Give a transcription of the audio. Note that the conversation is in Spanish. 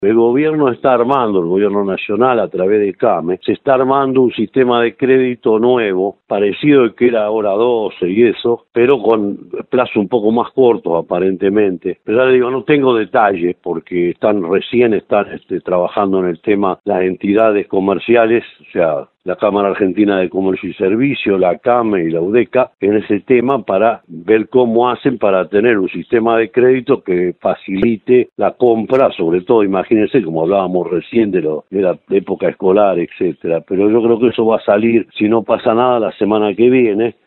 El gobierno está armando, el gobierno nacional a través de CAME, se está armando un sistema de crédito nuevo, parecido al que era ahora 12 y eso, pero con plazos un poco más cortos aparentemente. Pero ya le digo, no tengo detalles porque recién están trabajando en el tema las entidades comerciales, o sea, la Cámara Argentina de Comercio y Servicio, la CAME y la UDECA, en ese tema para ver cómo hacen para tener un sistema de crédito que facilite la compra, sobre todo, imagínense, como hablábamos recién de la época escolar, etcétera. Pero yo creo que eso va a salir, si no pasa nada, la semana que viene,